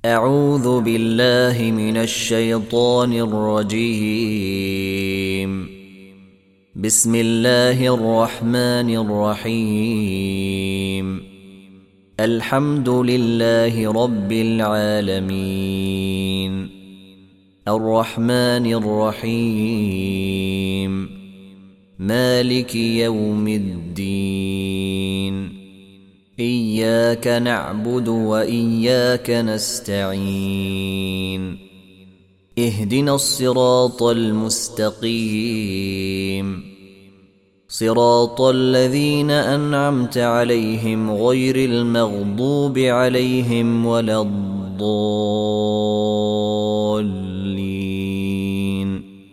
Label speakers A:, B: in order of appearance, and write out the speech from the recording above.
A: أعوذ بالله من الشيطان الرجيم. بسم الله الرحمن الرحيم. الحمد لله رب العالمين، الرحمن الرحيم، مالك يوم الدين. إياك نعبد وإياك نستعين. اهدنا الصراط المستقيم، صراط الذين أنعمت عليهم غير المغضوب عليهم ولا الضالين.